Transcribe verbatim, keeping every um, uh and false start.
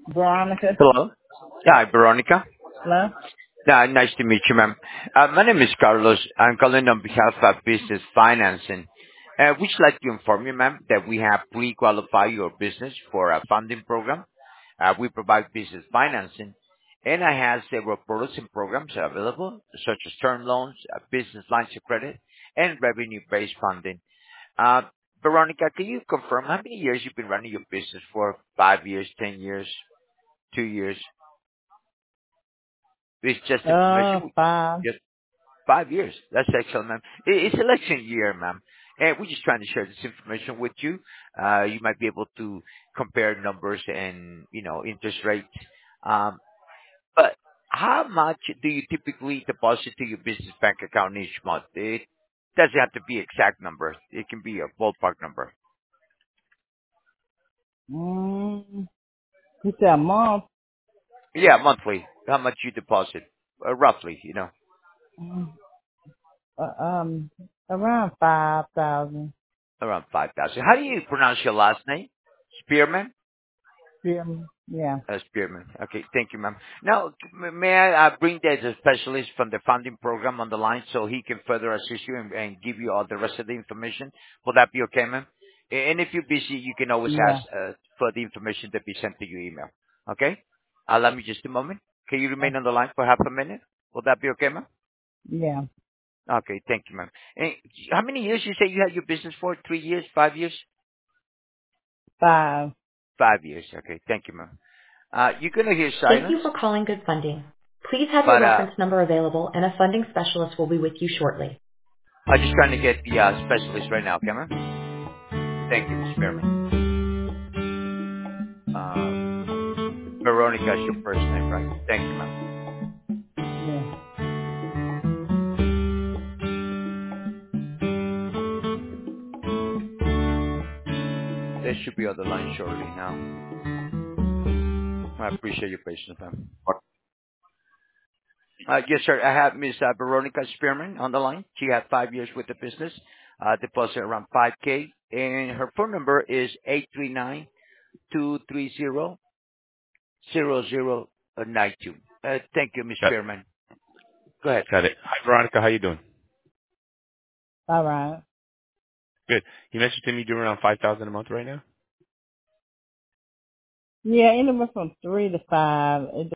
Veronica. Hello. Hi, Veronica. Hello? Uh, nice to meet you, ma'am. Uh, my name is Carlos. I'm calling on behalf of Business Financing. Uh, we'd like to inform you, ma'am, that we have pre-qualified your business for a funding program. Uh, we provide business financing, and I have several products and programs available, such as term loans, uh, business lines of credit, and revenue-based funding. Uh, Veronica, can you confirm how many years you've been running your business for? Five years, ten years, two years? It's just Uh, information. five. Just five years. That's excellent, ma'am. I- It's election year, ma'am. And we're just trying to share this information with you. Uh, you might be able to compare numbers and, you know, interest rates. Um, but how much do you typically deposit to your business bank account each month? It doesn't have to be exact numbers. It can be a ballpark number. Mm, you said a month. Yeah, monthly. How much you deposit, uh, roughly, you know, Mm, Uh, um, around five thousand. around five thousand. How do you pronounce your last name? Spearman? Yeah. Yeah. Uh, Spearman. Okay, thank you, ma'am. Now, m- may I uh, bring the the specialist from the funding program on the line so he can further assist you and, and give you all the rest of the information? Will that be okay, ma'am? A- And if you're busy, you can always ask Yeah. uh, for the information to be sent to your email. Okay? Allow me just a moment. Can you Uh, remain on the line for half a minute? Will that be okay, ma'am? yeah. Okay, thank you, ma'am. And how many years you say you had your business for? Three years? Five years? Five. Five years. Okay, thank you, ma'am. Uh, you're going to hear Thank silence, you for calling Good Funding. Please have your but uh, reference number available and a funding specialist will be with you shortly. I'm just trying to get the uh, specialist right now, okay, ma'am? Thank you, Miss Spearman. Uh, Veronica is your first name, right? Thank you, ma'am. Yeah. There should be on the line shortly now. I appreciate your patience, ma'am. Uh, yes, sir. I have Miss uh, Veronica Spearman on the line. She had five years with the business, uh, deposit around five K, and her phone number is eight three nine, two three zero, zero zero nine two. Uh, thank you, Miss Got, Spearman. Go ahead. got it. Hi, Veronica. How you doing? All right. Good. You mentioned to me you're doing around five thousand a month right now. Yeah, anywhere from three to five. It